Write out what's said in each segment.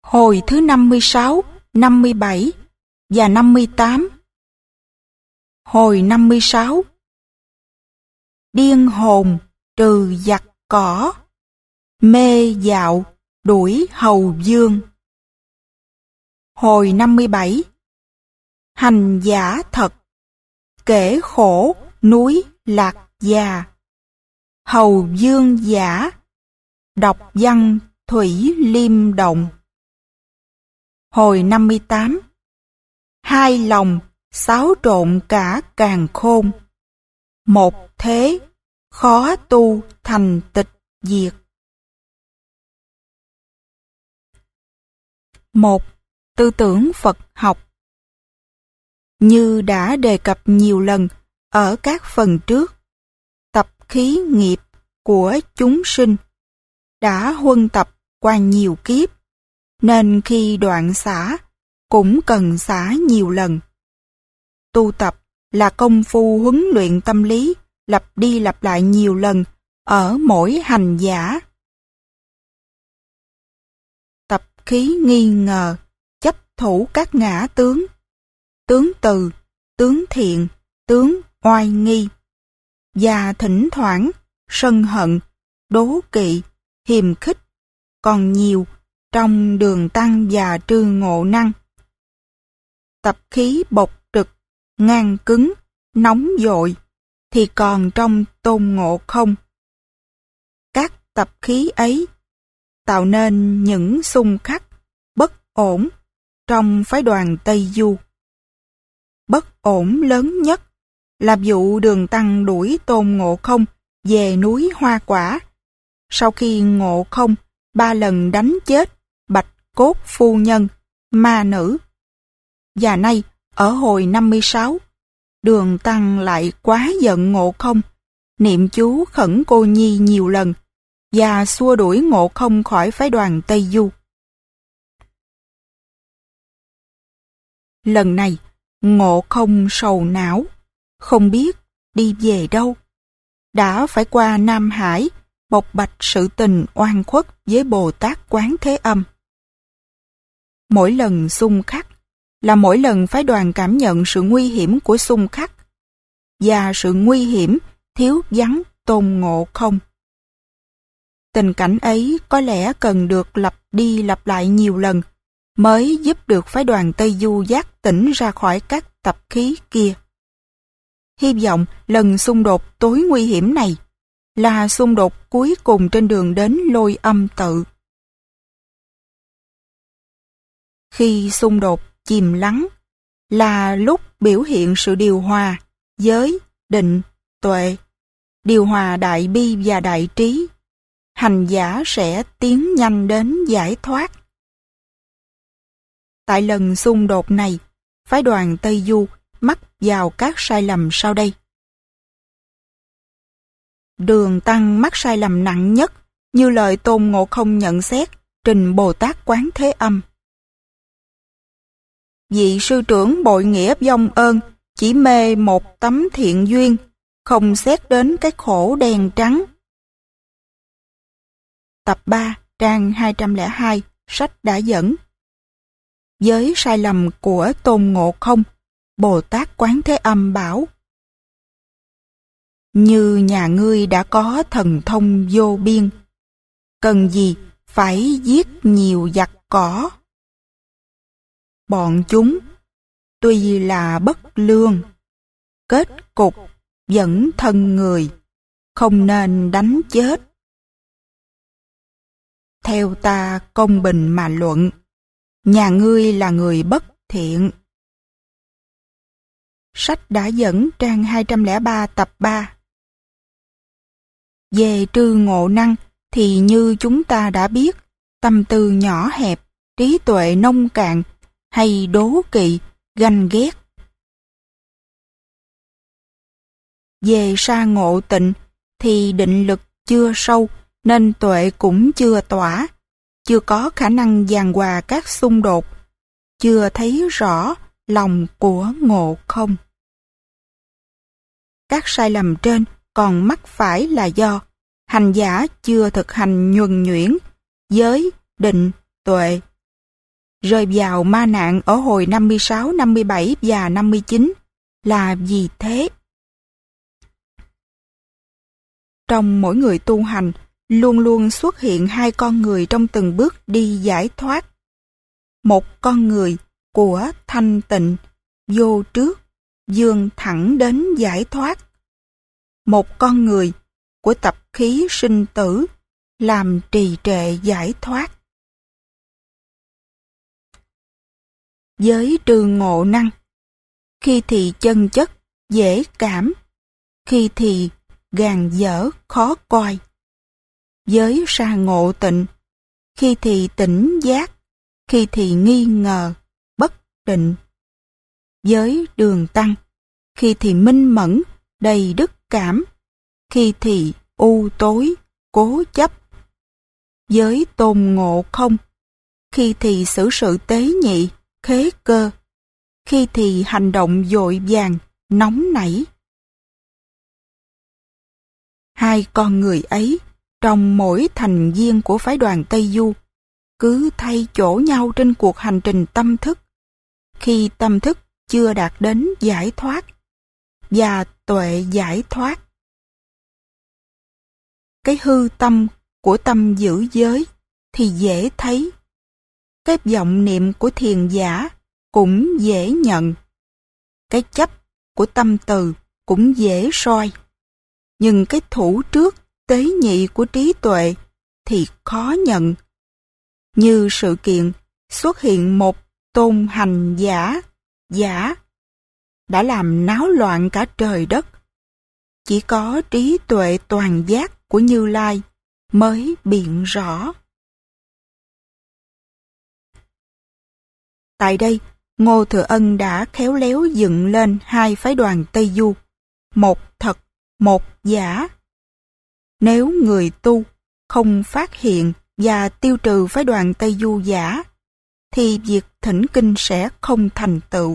Hồi thứ 56, 57 và 58. Hồi 56. Điên hồn trừ giặc cỏ, mê dạo đuổi hầu dương. Hồi 57. Hành giả thật, kể khổ núi Lạc Già, hầu dương giả, đọc văn thủy liêm động. Hồi 58. Hai lòng xáo trộn cả càn khôn, một thế khó tu thành tịch diệt. 1. Tư tưởng Phật học. Như đã đề cập nhiều lần ở các phần trước, tập khí nghiệp của chúng sinh đã huân tập qua nhiều kiếp, nên khi đoạn xả cũng cần xả nhiều lần. Tu tập là công phu huấn luyện tâm lý lặp đi lặp lại nhiều lần ở mỗi hành giả. Tập khí nghi ngờ, chấp thủ các ngã tướng, tướng từ, tướng thiện, tướng oai nghi, và thỉnh thoảng sân hận, đố kỵ, hiềm khích, còn nhiều trong đường tăng và trư ngộ năng. Tập khí bộc trực, ngang cứng, nóng dội thì còn trong tôn ngộ không. Các tập khí ấy tạo nên những xung khắc, bất ổn trong phái đoàn Tây Du. Bất ổn lớn nhất là vụ đường tăng đuổi Tôn Ngộ Không về núi Hoa Quả, sau khi Ngộ Không 3 lần đánh chết Bạch Cốt Phu Nhân, ma nữ. Và nay, ở hồi 56, đường tăng lại quá giận Ngộ Không, niệm chú khẩn cô nhi nhiều lần, và xua đuổi Ngộ Không khỏi phái đoàn Tây Du. Lần này, Ngộ Không sầu não, không biết đi về đâu. Đã phải qua Nam Hải, bộc bạch sự tình oan khuất với Bồ Tát Quán Thế Âm. Mỗi lần xung khắc là mỗi lần phái đoàn cảm nhận sự nguy hiểm của xung khắc và sự nguy hiểm thiếu vắng Tôn Ngộ Không. Tình cảnh ấy có lẽ cần được lặp đi lặp lại nhiều lần mới giúp được phái đoàn Tây Du giác tỉnh ra khỏi các tập khí kia. Hy vọng lần xung đột tối nguy hiểm này là xung đột cuối cùng trên đường đến Lôi Âm Tự. Khi xung đột chìm lắng là lúc biểu hiện sự điều hòa, giới, định, tuệ, điều hòa đại bi và đại trí. Hành giả sẽ tiến nhanh đến giải thoát. Tại lần xung đột này, phái đoàn Tây Du mắc vào các sai lầm sau đây. Đường tăng mắc sai lầm nặng nhất, như lời Tôn Ngộ Không nhận xét trình Bồ Tát Quán Thế Âm. Vị sư trưởng bội nghĩa vong ơn, chỉ mê một tấm thiện duyên, không xét đến cái khổ đen trắng. Tập 3, trang 202, sách đã dẫn. Với sai lầm của Tôn Ngộ Không, Bồ Tát Quán Thế Âm bảo: Như nhà ngươi đã có thần thông vô biên, cần gì phải giết nhiều giặc cỏ. Bọn chúng tuy là bất lương, kết cục vẫn thân người, không nên đánh chết. Theo ta công bình mà luận, nhà ngươi là người bất thiện. Sách đã dẫn trang 203 tập 3. Về trư ngộ năng thì như chúng ta đã biết, tâm tư nhỏ hẹp, trí tuệ nông cạn, hay đố kỵ, ganh ghét. Về sa ngộ tịnh thì định lực chưa sâu, nên tuệ cũng chưa tỏa, chưa có khả năng giàn hòa các xung đột, chưa thấy rõ lòng của Ngộ Không. Các sai lầm trên còn mắc phải là do hành giả chưa thực hành nhuần nhuyễn, giới, định, tuệ, rơi vào ma nạn ở hồi 56, 57 và 59 là vì thế. Trong mỗi người tu hành, luôn luôn xuất hiện hai con người trong từng bước đi giải thoát. Một con người của thanh tịnh, vô trước, vươn thẳng đến giải thoát. Một con người của tập khí sinh tử, làm trì trệ giải thoát. Với trường ngộ năng, khi thì chân chất, dễ cảm, khi thì gàn dở, khó coi. Với sa ngộ tịnh, khi thì tỉnh giác, khi thì nghi ngờ, bất định. Với đường tăng, khi thì minh mẫn, đầy đức cảm, khi thì u tối, cố chấp. Với tôn ngộ không, khi thì xử sự tế nhị, khế cơ, khi thì hành động vội vàng, nóng nảy. Hai con người ấy, trong mỗi thành viên của phái đoàn Tây Du, cứ thay chỗ nhau trên cuộc hành trình tâm thức, khi tâm thức chưa đạt đến giải thoát, và tuệ giải thoát. Cái hư tâm của tâm giữ giới thì dễ thấy. Cái vọng niệm của thiền giả cũng dễ nhận. Cái chấp của tâm từ cũng dễ soi. Nhưng cái thủ trước tế nhị của trí tuệ thì khó nhận. Như sự kiện xuất hiện một tôn hành giả đã làm náo loạn cả trời đất. Chỉ có trí tuệ toàn giác của Như Lai mới biện rõ. Tại đây, Ngô Thừa Ân đã khéo léo dựng lên hai phái đoàn Tây Du, một thật, một giả. Nếu người tu không phát hiện và tiêu trừ phái đoàn Tây Du giả, thì việc thỉnh kinh sẽ không thành tựu.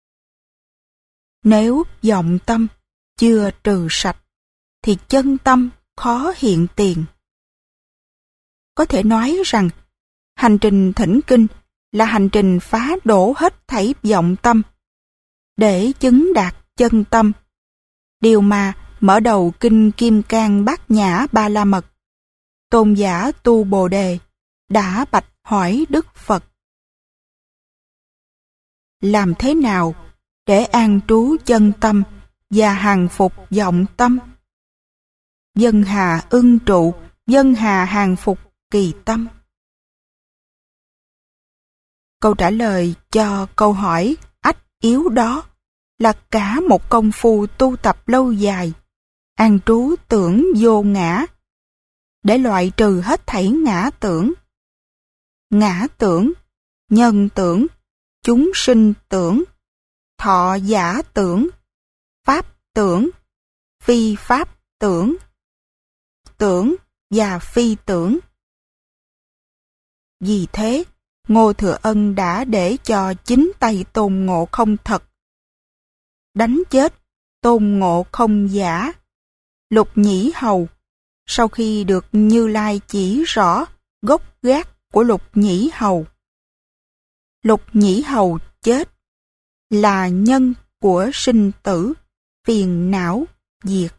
Nếu vọng tâm chưa trừ sạch, thì chân tâm khó hiện tiền. Có thể nói rằng, hành trình thỉnh kinh là hành trình phá đổ hết thảy vọng tâm, để chứng đạt chân tâm. Điều mà mở đầu kinh Kim Cang Bát Nhã Ba La Mật, tôn giả Tu Bồ Đề đã bạch hỏi Đức Phật: làm thế nào để an trú chân tâm và hàng phục vọng tâm? Vân hà ưng trụ, vân hà hàng phục kỳ tâm. Câu trả lời cho câu hỏi ách yếu đó là cả một công phu tu tập lâu dài, an trú tưởng vô ngã, để loại trừ hết thảy ngã tưởng, nhân tưởng, chúng sinh tưởng, thọ giả tưởng, pháp tưởng, phi pháp tưởng, tưởng và phi tưởng. Vì thế, Ngô Thừa Ân đã để cho chính tay Tôn Ngộ Không thật đánh chết Tôn Ngộ Không giả. Lục Nhĩ Hầu, sau khi được Như Lai chỉ rõ gốc gác của Lục Nhĩ Hầu, Lục Nhĩ Hầu chết là nhân của sinh tử, phiền não, diệt.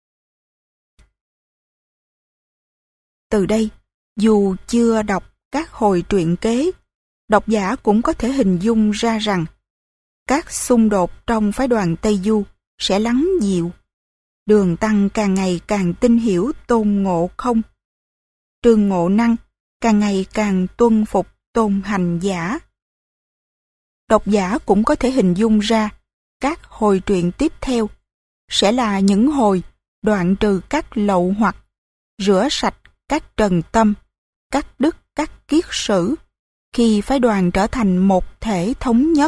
Từ đây, dù chưa đọc các hồi truyện kế, độc giả cũng có thể hình dung ra rằng các xung đột trong phái đoàn Tây Du sẽ lắng dịu. Đường Tăng càng ngày càng tin hiểu Tôn Ngộ Không. Trường Ngộ Năng càng ngày càng tuân phục Tôn Hành Giả. Độc giả cũng có thể hình dung ra các hồi truyện tiếp theo sẽ là những hồi đoạn trừ các lậu hoặc, rửa sạch các trần tâm, cắt đứt các kiết sử, khi phái đoàn trở thành một thể thống nhất.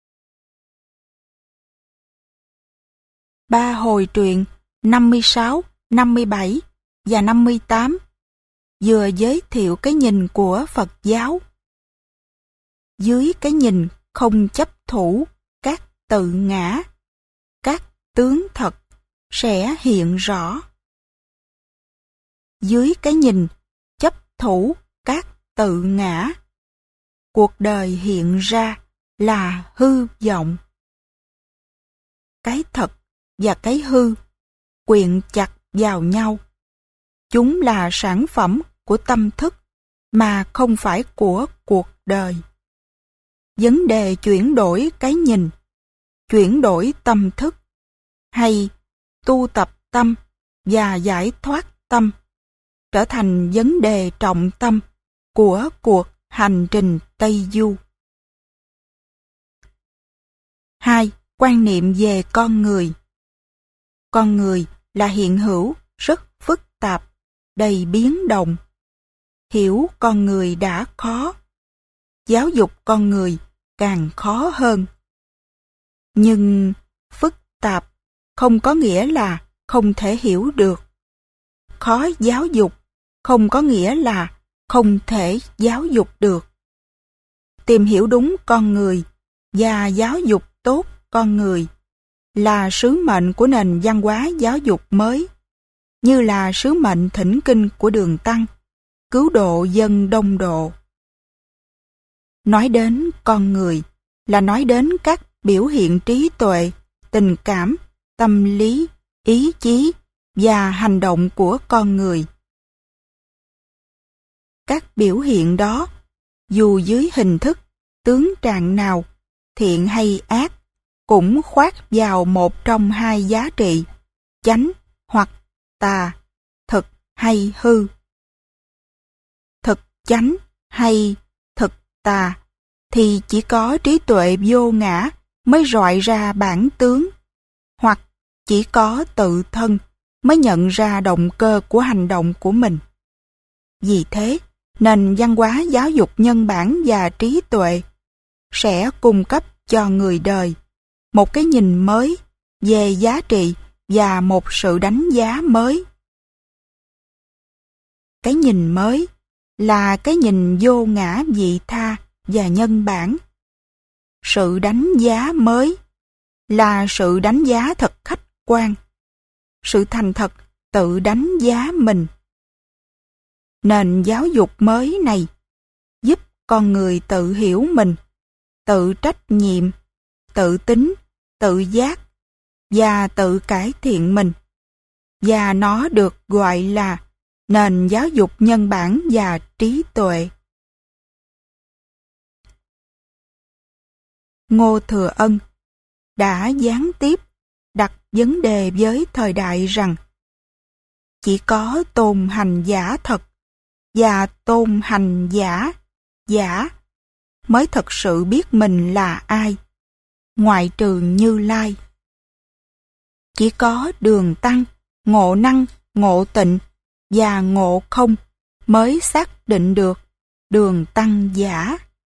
3 hồi truyện 56, 57 và 58 vừa giới thiệu cái nhìn của Phật giáo. Dưới cái nhìn không chấp thủ các tự ngã, các tướng thật sẽ hiện rõ. Dưới cái nhìn chấp thủ các tự ngã, cuộc đời hiện ra là hư vọng. Cái thật và cái hư quyện chặt vào nhau. Chúng là sản phẩm của tâm thức mà không phải của cuộc đời. Vấn đề chuyển đổi cái nhìn, chuyển đổi tâm thức, hay tu tập tâm và giải thoát tâm trở thành vấn đề trọng tâm của cuộc hành trình Tây Du. 2. Quan niệm về con người. Con người là hiện hữu rất phức tạp, đầy biến động. Hiểu con người đã khó, giáo dục con người càng khó hơn. Nhưng phức tạp không có nghĩa là không thể hiểu được. Khó giáo dục không có nghĩa là không thể giáo dục được. Tìm hiểu đúng con người và giáo dục tốt con người là sứ mệnh của nền văn hóa giáo dục mới, như là sứ mệnh thỉnh kinh của Đường Tăng, cứu độ dân đông độ. Nói đến con người là nói đến các biểu hiện trí tuệ, tình cảm, tâm lý, ý chí và hành động của con người. Các biểu hiện đó, dù dưới hình thức, tướng trạng nào, thiện hay ác, cũng khoác vào một trong hai giá trị, chánh hoặc tà, thực hay hư. Thực chánh hay thực tà thì chỉ có trí tuệ vô ngã mới rọi ra bản tướng, hoặc chỉ có tự thân mới nhận ra động cơ của hành động của mình. Vì thế, nền văn hóa giáo dục nhân bản và trí tuệ sẽ cung cấp cho người đời một cái nhìn mới về giá trị và một sự đánh giá mới. Cái nhìn mới là cái nhìn vô ngã vị tha và nhân bản. Sự đánh giá mới là sự đánh giá thật khách quan. Sự thành thật tự đánh giá mình. Nền giáo dục mới này giúp con người tự hiểu mình, tự trách nhiệm, tự tính, tự giác và tự cải thiện mình. Và nó được gọi là nền giáo dục nhân bản và trí tuệ. Ngô Thừa Ân đã gián tiếp đặt vấn đề với thời đại rằng chỉ có tôn hành giả thật và tôn hành giả mới thật sự biết mình là ai, ngoại trừ Như Lai. Chỉ có Đường Tăng, Ngộ Năng, Ngộ Tịnh và Ngộ Không mới xác định được Đường Tăng giả.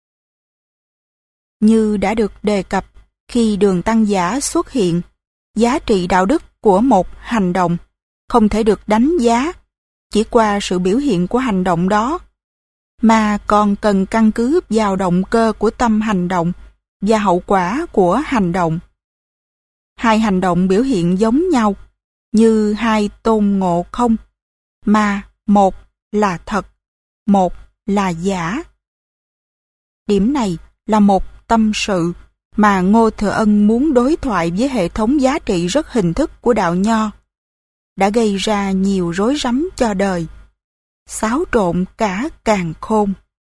Như đã được đề cập khi Đường Tăng giả xuất hiện, giá trị đạo đức của một hành động không thể được đánh giá chỉ qua sự biểu hiện của hành động đó, mà còn cần căn cứ vào động cơ của tâm hành động và hậu quả của hành động. Hai hành động biểu hiện giống nhau như hai tôn ngộ không, mà một là thật, một là giả. Điểm này là một tâm sự mà Ngô Thừa Ân muốn đối thoại với hệ thống giá trị rất hình thức của đạo Nho, đã gây ra nhiều rối rắm cho đời, xáo trộn cả càn khôn.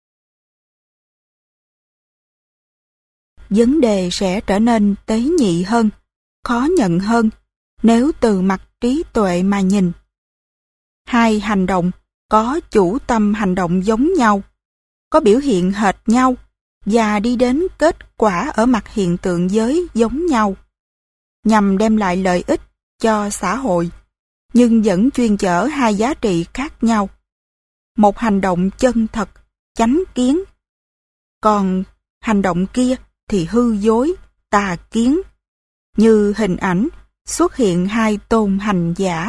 Vấn đề sẽ trở nên tế nhị hơn, khó nhận hơn nếu từ mặt trí tuệ mà nhìn. Hai hành động có chủ tâm hành động giống nhau, có biểu hiện hệt nhau và đi đến kết quả ở mặt hiện tượng giới giống nhau, nhằm đem lại lợi ích cho xã hội, nhưng vẫn chuyên chở hai giá trị khác nhau. Một hành động chân thật, chánh kiến, còn hành động kia thì hư dối, tà kiến, như hình ảnh xuất hiện hai tôn hành giả.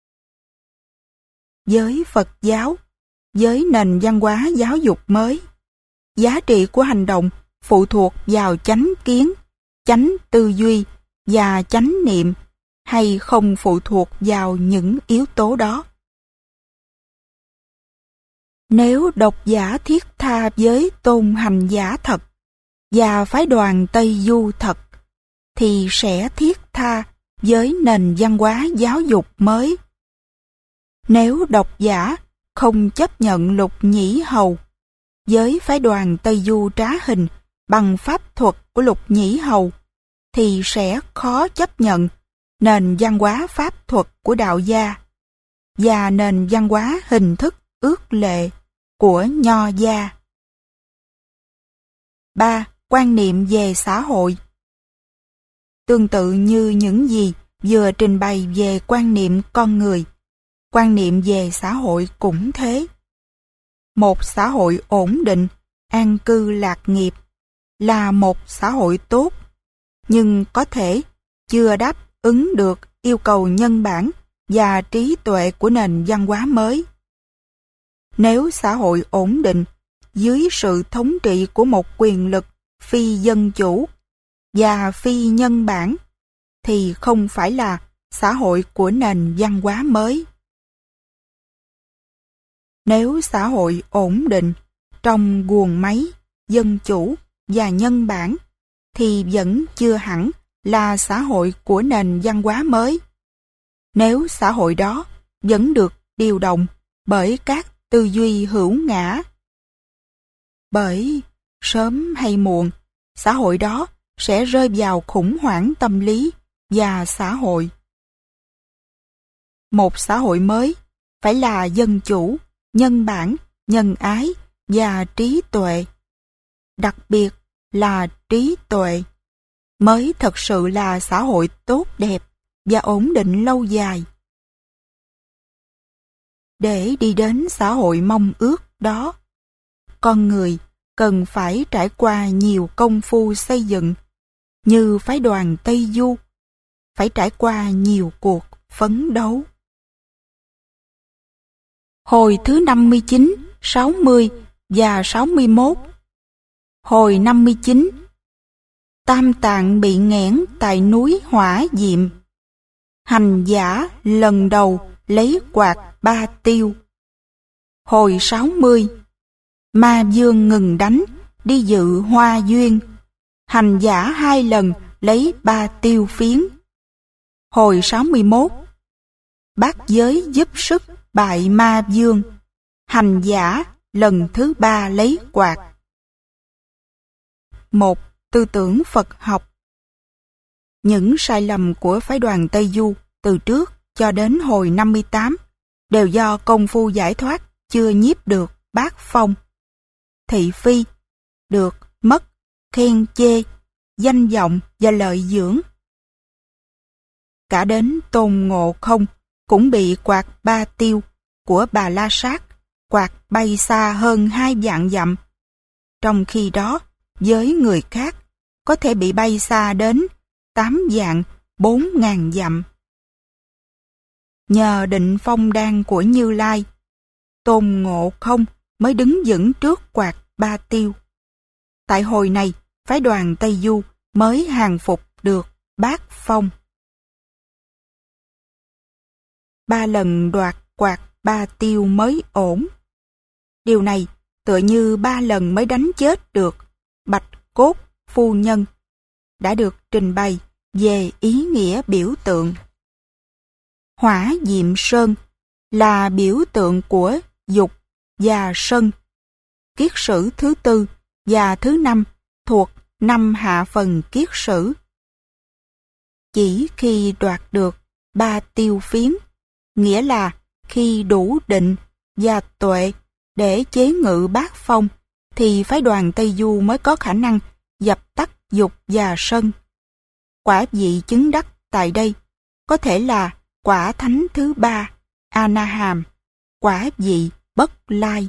Với Phật giáo, với nền văn hóa giáo dục mới, giá trị của hành động phụ thuộc vào chánh kiến, chánh tư duy và chánh niệm, hay không phụ thuộc vào những yếu tố đó. Nếu độc giả thiết tha với tôn hành giả thật và phái đoàn Tây Du thật, thì sẽ thiết tha với nền văn hóa giáo dục mới. Nếu độc giả không chấp nhận Lục Nhĩ Hầu với phái đoàn Tây Du trá hình bằng pháp thuật của Lục Nhĩ Hầu, thì sẽ khó chấp nhận nền văn hóa pháp thuật của đạo gia và nền văn hóa hình thức ước lệ của nho gia. 3. Quan niệm về xã hội. Tương tự như những gì vừa trình bày về quan niệm con người, quan niệm về xã hội cũng thế. Một xã hội ổn định, an cư lạc nghiệp là một xã hội tốt, nhưng có thể chưa đáp ứng được yêu cầu nhân bản và trí tuệ của nền văn hóa mới. Nếu xã hội ổn định dưới sự thống trị của một quyền lực phi dân chủ và phi nhân bản, thì không phải là xã hội của nền văn hóa mới. Nếu xã hội ổn định trong guồng máy dân chủ và nhân bản, thì vẫn chưa hẳn là xã hội của nền văn hóa mới. Nếu xã hội đó vẫn được điều động bởi các tư duy hữu ngã, bởi sớm hay muộn, xã hội đó sẽ rơi vào khủng hoảng tâm lý và xã hội. Một xã hội mới phải là dân chủ, nhân bản, nhân ái và trí tuệ. Đặc biệt là trí tuệ mới thật sự là xã hội tốt đẹp và ổn định lâu dài. Để đi đến xã hội mong ước đó, con người cần phải trải qua nhiều công phu xây dựng, như phái đoàn Tây Du, phải trải qua nhiều cuộc phấn đấu. Hồi thứ 59, 60 và 61. Hồi 59. Tam Tạng bị nghẽn tại núi Hỏa Diệm. Hành giả lần đầu lấy quạt ba tiêu. Hồi 60. Ma vương ngừng đánh, đi dự hoa duyên. Hành giả 2 lần lấy 3 tiêu phiến. Hồi 61. Bát giới giúp sức bại ma vương. Hành giả lần thứ 3 lấy quạt. 1. Tư tưởng Phật học. Những sai lầm của phái đoàn Tây Du từ trước cho đến hồi 58 đều do công phu giải thoát chưa nhiếp được bát phong. Thị phi, được, mất, khen chê, danh vọng và lợi dưỡng. Cả đến Tôn Ngộ Không cũng bị quạt ba tiêu của Bà La Sát quạt bay xa hơn 2 vạn dặm. Trong khi đó, với người khác, có thể bị bay xa đến 8 vạn 4.000 dặm. Nhờ định phong đan của Như Lai, Tôn Ngộ Không mới đứng vững trước quạt ba tiêu. Tại hồi này, phái đoàn Tây Du mới hàng phục được bát phong. 3 lần đoạt quạt ba tiêu mới ổn. Điều này tựa như 3 lần mới đánh chết được Bạch Cốt phu nhân, đã được trình bày về ý nghĩa biểu tượng. Hỏa Diệm Sơn là biểu tượng của dục và sân. Kiết sử thứ 4 và thứ 5 thuộc 5 hạ phần kiết sử. Chỉ khi đoạt được 3 tiêu phiến, nghĩa là khi đủ định và tuệ để chế ngự bát phong, thì phái đoàn Tây Du mới có khả năng dập tắt dục và sân. Quả vị chứng đắc tại đây có thể là quả thánh thứ 3, A-na-hàm, quả vị bất lai.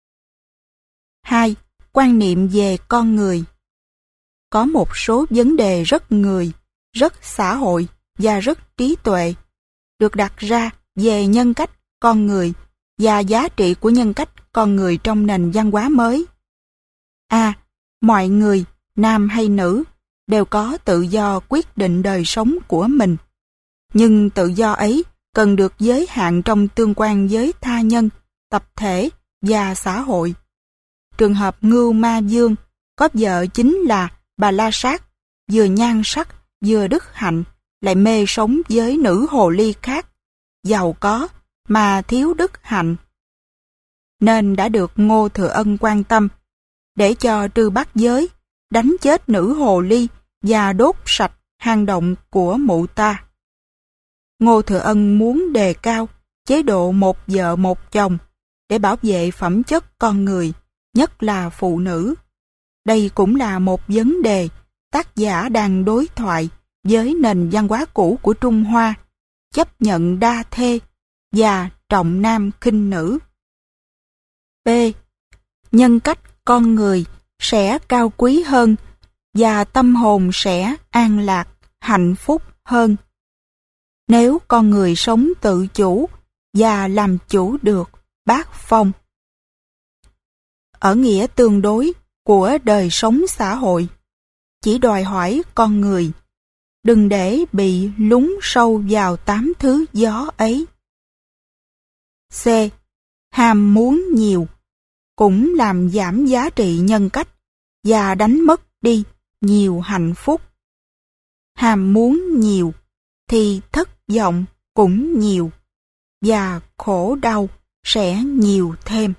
2. Quan niệm về con người. Có một số vấn đề rất người, rất xã hội và rất trí tuệ được đặt ra về nhân cách con người và giá trị của nhân cách con người trong nền văn hóa mới. A. Mọi người, nam hay nữ, đều có tự do quyết định đời sống của mình. Nhưng tự do ấy cần được giới hạn trong tương quan với tha nhân, tập thể và xã hội. Trường hợp Ngưu Ma Dương có vợ chính là Bà La Sát, vừa nhan sắc, vừa đức hạnh, lại mê sống với nữ hồ ly khác, giàu có mà thiếu đức hạnh. Nên đã được Ngô Thừa Ân quan tâm, để cho Trư Bát Giới đánh chết nữ hồ ly và đốt sạch hang động của mụ ta. Ngô Thừa Ân muốn đề cao chế độ một vợ một chồng để bảo vệ phẩm chất con người, nhất là phụ nữ. Đây cũng là một vấn đề tác giả đang đối thoại với nền văn hóa cũ của Trung Hoa, chấp nhận đa thê và trọng nam khinh nữ. B. Nhân cách con người sẽ cao quý hơn và tâm hồn sẽ an lạc, hạnh phúc hơn. Nếu con người sống tự chủ và làm chủ được bát phong. Ở nghĩa tương đối của đời sống xã hội, chỉ đòi hỏi con người đừng để bị lún sâu vào 8 thứ gió ấy. C. Ham muốn nhiều cũng làm giảm giá trị nhân cách và đánh mất đi nhiều hạnh phúc. Ham muốn nhiều thì thất vọng cũng nhiều và khổ đau sẽ nhiều thêm.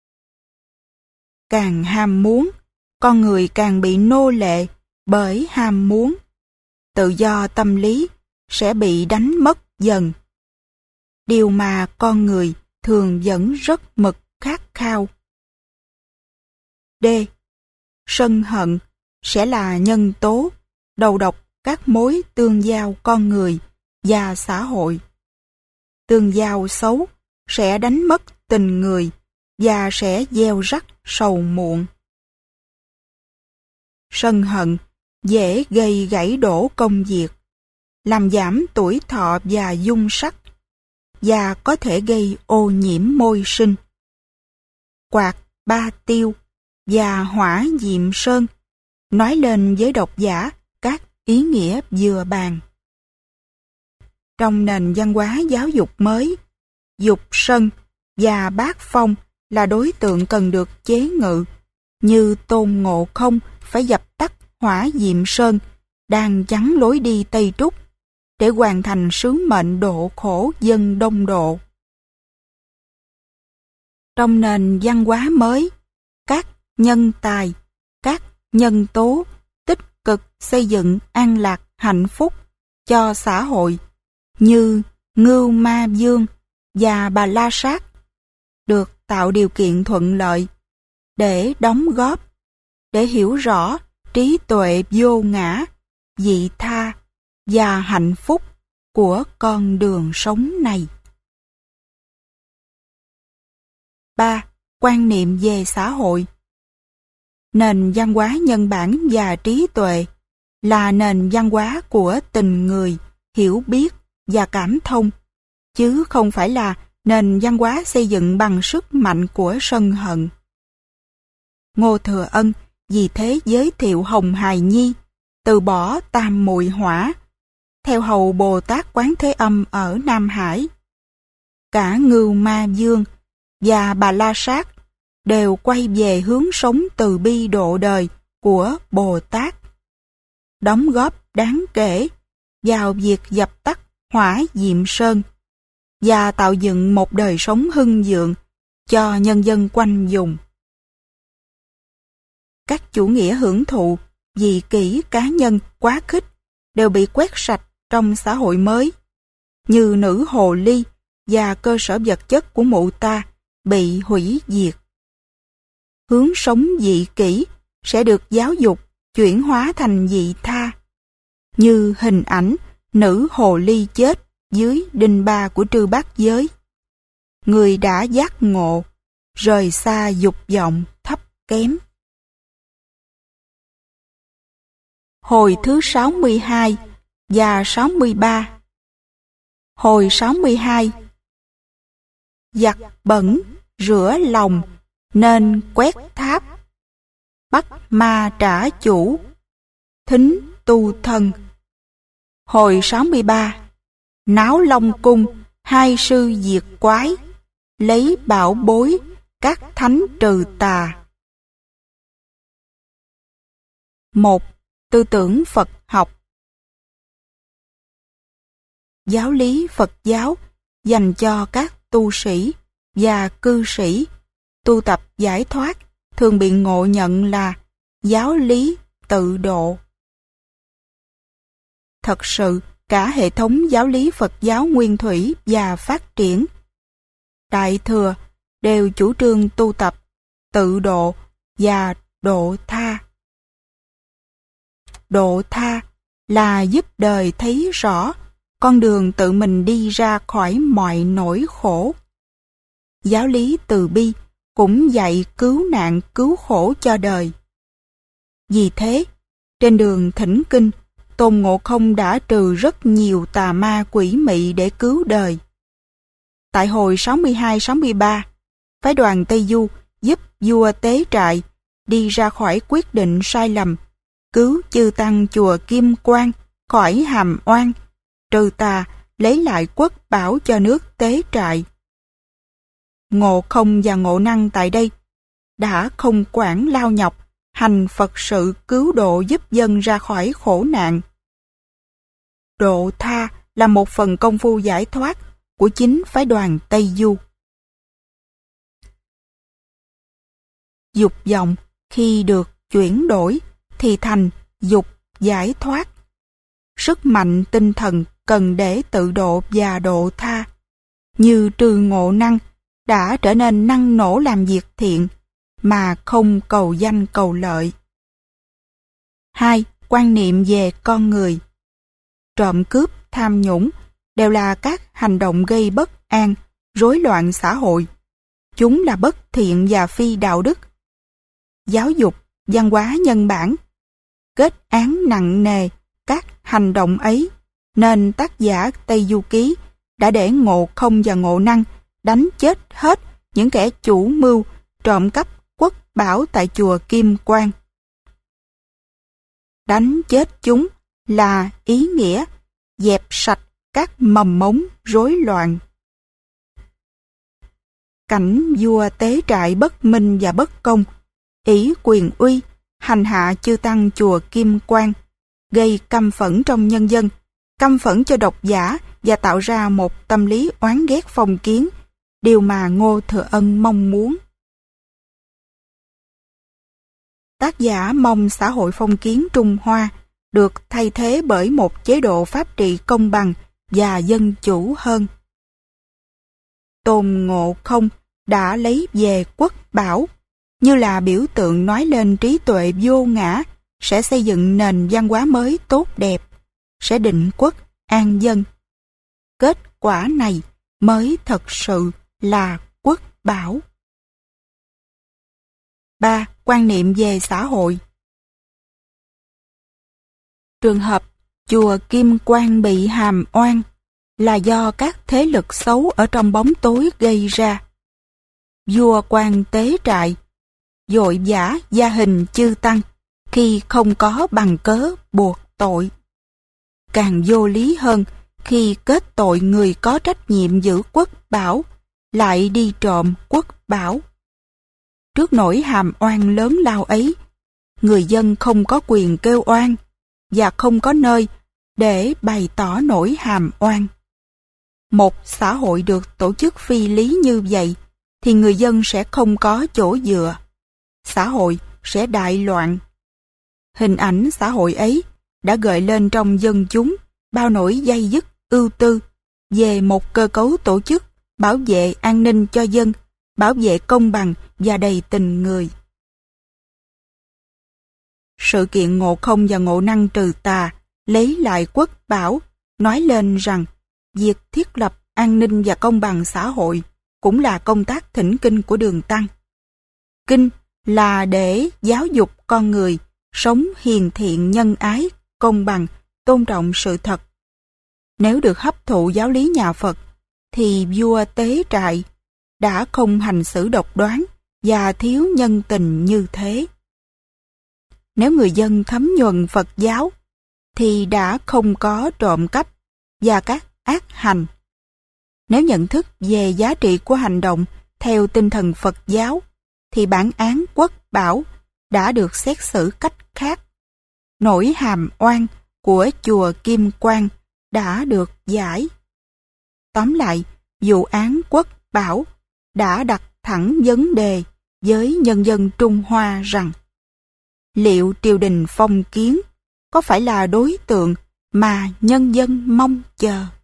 Càng ham muốn, con người càng bị nô lệ bởi ham muốn. Tự do tâm lý sẽ bị đánh mất dần. Điều mà con người thường vẫn rất mực khát khao. D. Sân hận sẽ là nhân tố đầu độc các mối tương giao con người và xã hội. Tương giao xấu sẽ đánh mất tình người và sẽ gieo rắc sầu muộn. Sân hận dễ gây gãy đổ công việc, làm giảm tuổi thọ và dung sắc, và có thể gây ô nhiễm môi sinh. Quạt Ba Tiêu và Hỏa Diệm Sơn nói lên với độc giả các ý nghĩa vừa bàn. Trong nền văn hóa giáo dục mới, dục sân và bát phong là đối tượng cần được chế ngự, như Tôn Ngộ Không phải dập tắt Hỏa Diệm Sơn đang chắn lối đi Tây Trúc để hoàn thành sứ mệnh độ khổ dân đông độ. Trong nền văn hóa mới, các nhân tài, các nhân tố tích cực xây dựng an lạc hạnh phúc cho xã hội như Ngưu Ma Dương và Bà La Sát được tạo điều kiện thuận lợi để đóng góp, để hiểu rõ trí tuệ vô ngã, vị tha và hạnh phúc của con đường sống này. 3. Quan niệm về xã hội. Nền văn hóa nhân bản và trí tuệ là nền văn hóa của tình người, hiểu biết và cảm thông, chứ không phải là nền văn hóa xây dựng bằng sức mạnh của sân hận. Ngô Thừa Ân vì thế giới thiệu Hồng Hài Nhi từ bỏ tam muội hỏa, theo hầu Bồ Tát Quán Thế Âm ở Nam Hải. Cả Ngưu Ma Dương và Bà La Sát đều quay về hướng sống từ bi độ đời của Bồ Tát, đóng góp đáng kể vào việc dập tắt Hỏa Diệm Sơn và tạo dựng một đời sống hưng vượng cho nhân dân quanh vùng. Các chủ nghĩa hưởng thụ, vị kỷ cá nhân quá khích đều bị quét sạch trong xã hội mới, như nữ hồ ly và cơ sở vật chất của mụ ta bị hủy diệt. Hướng sống vị kỷ sẽ được giáo dục chuyển hóa thành vị tha, như hình ảnh nữ hồ ly chết dưới đinh ba của Trư Bát Giới. Người đã giác ngộ, rời xa dục vọng thấp kém. Hồi thứ 62 và 63. Hồi 62. Giặt bẩn, rửa lòng, nên quét tháp. Bắt ma trả chủ, thính tu thân. Hồi 63. Náo Long Cung, hai sư diệt quái, lấy bảo bối, các thánh trừ tà. 1. Tư tưởng Phật học. Giáo lý Phật giáo dành cho các tu sĩ và cư sĩ tu tập giải thoát thường bị ngộ nhận là giáo lý tự độ. Thật sự, cả hệ thống giáo lý Phật giáo nguyên thủy và phát triển, Đại Thừa đều chủ trương tu tập tự độ và độ tha. Độ tha là giúp đời thấy rõ con đường tự mình đi ra khỏi mọi nỗi khổ. Giáo lý từ bi cũng dạy cứu nạn cứu khổ cho đời. Vì thế, trên đường thỉnh kinh, Tôn Ngộ Không đã trừ rất nhiều tà ma quỷ mị để cứu đời. Tại hồi 62-63, phái đoàn Tây Du giúp vua Tế Trại đi ra khỏi quyết định sai lầm, cứu chư tăng chùa Kim Quang khỏi hàm oan, trừ tà, lấy lại quốc bảo cho nước Tế Trại. Ngộ Không và Ngộ Năng tại đây đã không quản lao nhọc, hành Phật sự cứu độ giúp dân ra khỏi khổ nạn. Độ tha là một phần công phu giải thoát của chính phái đoàn Tây Du. Dục vọng khi được chuyển đổi thì thành dục giải thoát. Sức mạnh tinh thần cần để tự độ và độ tha, như Trừ Ngộ Năng đã trở nên năng nổ làm việc thiện mà không cầu danh cầu lợi. 2. Quan niệm về con người. Trộm cướp, tham nhũng đều là các hành động gây bất an, rối loạn xã hội. Chúng là bất thiện và phi đạo đức. Giáo dục, văn hóa nhân bản kết án nặng nề các hành động ấy, nên tác giả Tây Du Ký đã để Ngộ Không và Ngộ Năng đánh chết hết những kẻ chủ mưu trộm cắp quốc bảo tại chùa Kim Quang. Đánh chết chúng là ý nghĩa dẹp sạch các mầm mống rối loạn. Cảnh vua Tế Trại bất minh và bất công, ỷ quyền uy, hành hạ chư tăng chùa Kim Quang, gây căm phẫn trong nhân dân, căm phẫn cho độc giả và tạo ra một tâm lý oán ghét phong kiến, điều mà Ngô Thừa Ân mong muốn. Tác giả mong xã hội phong kiến Trung Hoa được thay thế bởi một chế độ pháp trị công bằng và dân chủ hơn. Tôn Ngộ Không đã lấy về quốc bảo, như là biểu tượng nói lên trí tuệ vô ngã, sẽ xây dựng nền văn hóa mới tốt đẹp, sẽ định quốc an dân. Kết quả này mới thật sự là quốc bảo. 3. Quan niệm về xã hội. Trường hợp chùa Kim Quang bị hàm oan là do các thế lực xấu ở trong bóng tối gây ra. Vua Quan Tế Trại vội vã gia hình chư tăng khi không có bằng cớ buộc tội. Càng vô lý hơn khi kết tội người có trách nhiệm giữ quốc bảo lại đi trộm quốc bảo. Trước nỗi hàm oan lớn lao ấy, người dân không có quyền kêu oan và không có nơi để bày tỏ nỗi hàm oan. Một xã hội được tổ chức phi lý như vậy thì người dân sẽ không có chỗ dựa. Xã hội sẽ đại loạn. Hình ảnh xã hội ấy đã gợi lên trong dân chúng bao nỗi day dứt ưu tư về một cơ cấu tổ chức bảo vệ an ninh cho dân, bảo vệ công bằng và đầy tình người. Sự kiện Ngộ Không và Ngộ Năng trừ tà, lấy lại quốc bảo, nói lên rằng việc thiết lập an ninh và công bằng xã hội cũng là công tác thỉnh kinh của Đường Tăng. Kinh là để giáo dục con người sống hiền thiện, nhân ái, công bằng, tôn trọng sự thật. Nếu được hấp thụ giáo lý nhà Phật, thì vua Tế Trại đã không hành xử độc đoán và thiếu nhân tình như thế. Nếu người dân thấm nhuần Phật giáo, thì đã không có trộm cắp và các ác hành. Nếu nhận thức về giá trị của hành động Theo tinh thần Phật giáo, thì bản án Quốc Bảo đã được xét xử cách khác. Nỗi hàm oan của chùa Kim Quang đã được giải. Tóm lại, vụ án Quốc Bảo đã đặt thẳng vấn đề với nhân dân Trung Hoa rằng liệu triều đình phong kiến có phải là đối tượng mà nhân dân mong chờ?